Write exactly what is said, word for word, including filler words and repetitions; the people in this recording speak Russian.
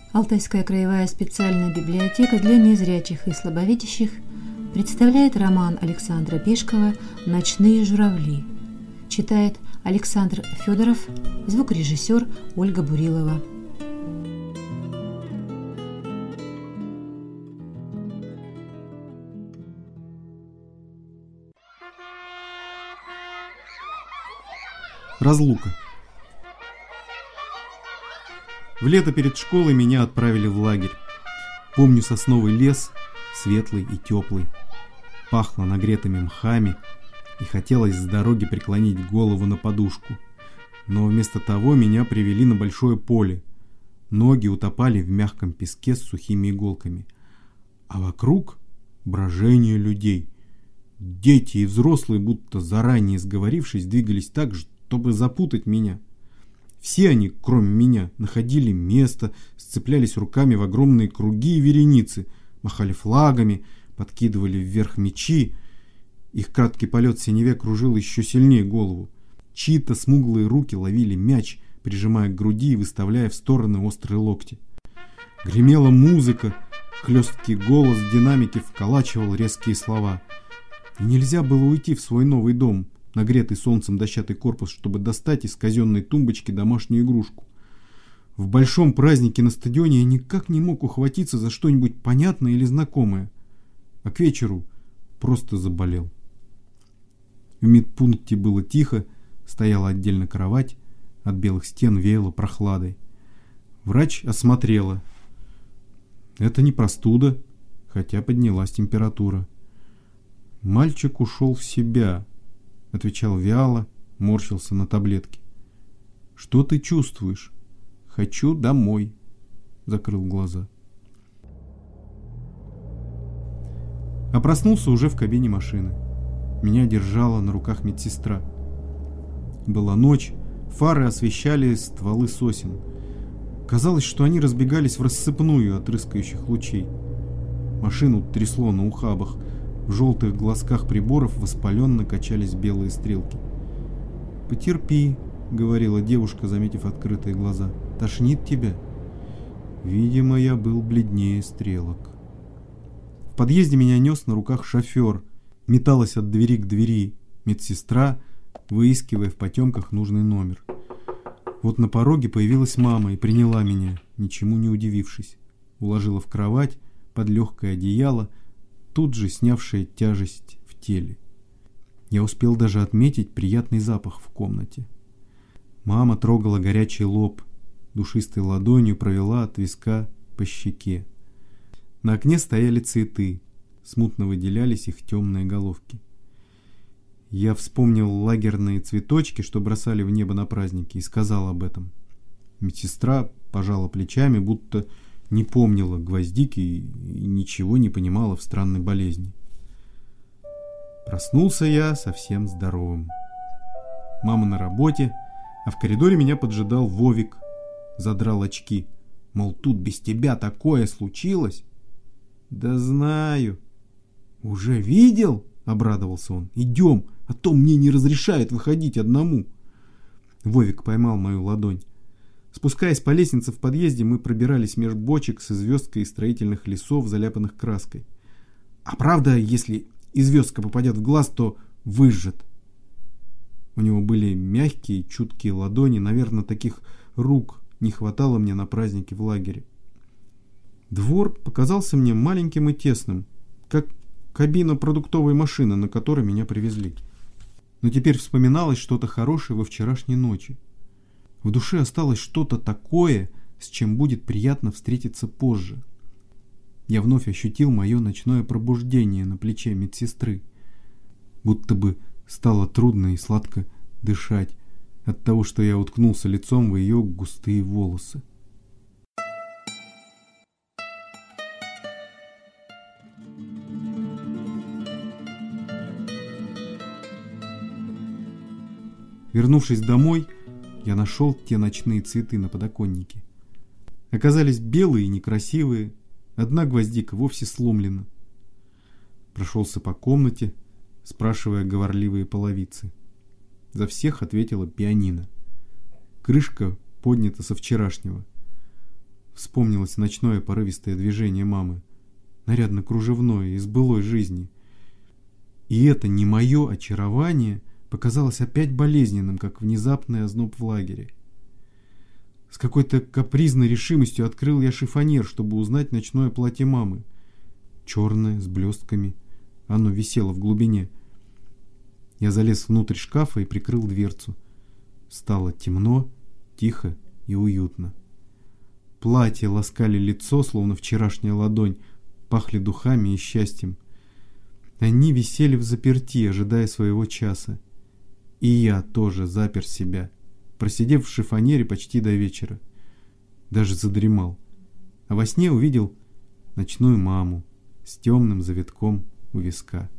Алтайская краевая специальная библиотека для незрячих и слабовидящих представляет роман Александра Пешкова «Ночные журавли». Читает Александр Федоров, звукорежиссер Ольга Бурилова. Разлука. В лето перед школой меня отправили в лагерь. Помню сосновый лес, светлый и теплый. Пахло нагретыми мхами, и хотелось с дороги преклонить голову на подушку. Но вместо того меня привели на большое поле. Ноги утопали в мягком песке с сухими иголками. А вокруг брожение людей. Дети и взрослые, будто заранее сговорившись, двигались так, чтобы запутать меня. Все они, кроме меня, находили место, сцеплялись руками в огромные круги и вереницы, махали флагами, подкидывали вверх мечи. Их краткий полет в синеве кружил еще сильнее голову. Чьи-то смуглые руки ловили мяч, прижимая к груди и выставляя в стороны острые локти. Гремела музыка, хлесткий голос в динамике вколачивал резкие слова. И нельзя было уйти в свой новый дом, нагретый солнцем дощатый корпус, чтобы достать из казенной тумбочки домашнюю игрушку. В большом празднике на стадионе я никак не мог ухватиться за что-нибудь понятное или знакомое, а к вечеру просто заболел. В медпункте было тихо, стояла отдельно кровать, от белых стен веяло прохладой. Врач осмотрела. Это не простуда, хотя поднялась температура. Мальчик ушел в себя, отвечал вяло, морщился на таблетки. Что ты чувствуешь? Хочу домой. Закрыл глаза. А проснулся уже в кабине машины. Меня держала на руках медсестра. Была ночь, фары освещали стволы сосен. Казалось, что они разбегались в рассыпную от рыскающих лучей. Машину трясло на ухабах. В желтых глазках приборов воспаленно качались белые стрелки. «Потерпи», — говорила девушка, заметив открытые глаза. «Тошнит тебя?» Видимо, я был бледнее стрелок. В подъезде меня нес на руках шофер. Металась от двери к двери медсестра, выискивая в потемках нужный номер. Вот на пороге появилась мама и приняла меня, ничему не удивившись. Уложила в кровать под легкое одеяло, тут же снявшая тяжесть в теле. Я успел даже отметить приятный запах в комнате. Мама трогала горячий лоб, душистой ладонью провела от виска по щеке. На окне стояли цветы, смутно выделялись их темные головки. Я вспомнил лагерные цветочки, что бросали в небо на праздники, и сказал об этом. Медсестра пожала плечами, будто не помнила гвоздики и ничего не понимала в странной болезни. Проснулся я совсем здоровым. Мама на работе, а в коридоре меня поджидал Вовик. Задрал очки. Мол, тут без тебя такое случилось. Да знаю. Уже видел? Обрадовался он. Идем, а то мне не разрешают выходить одному. Вовик поймал мою ладонь. Спускаясь по лестнице в подъезде, мы пробирались меж бочек с звездкой из строительных лесов, заляпанных краской. А правда, если звездка попадет в глаз, то выжжет? У него были мягкие, чуткие ладони, наверное, таких рук не хватало мне на празднике в лагере. Двор показался мне маленьким и тесным, как кабина продуктовой машины, на которой меня привезли. Но теперь вспоминалось что-то хорошее во вчерашней ночи. В душе осталось что-то такое, с чем будет приятно встретиться позже. Я вновь ощутил мое ночное пробуждение на плече медсестры. Будто бы стало трудно и сладко дышать от того, что я уткнулся лицом в ее густые волосы. Вернувшись домой, я нашел те ночные цветы на подоконнике. Оказались белые и некрасивые, одна гвоздика вовсе сломлена. Прошелся по комнате, спрашивая говорливые половицы. За всех ответила пианино. Крышка поднята со вчерашнего. Вспомнилось ночное порывистое движение мамы, нарядно-кружевное, из былой жизни. И это не мое очарование показалось опять болезненным, как внезапный озноб в лагере. С какой-то капризной решимостью открыл я шифоньер, чтобы узнать ночное платье мамы. Черное, с блестками. Оно висело в глубине. Я залез внутрь шкафа и прикрыл дверцу. Стало темно, тихо и уютно. Платья ласкали лицо, словно вчерашняя ладонь, пахли духами и счастьем. Они висели взаперти, ожидая своего часа. И я тоже запер себя, просидев в шифоньере почти до вечера. Даже задремал. А во сне увидел ночную маму с темным завитком у виска.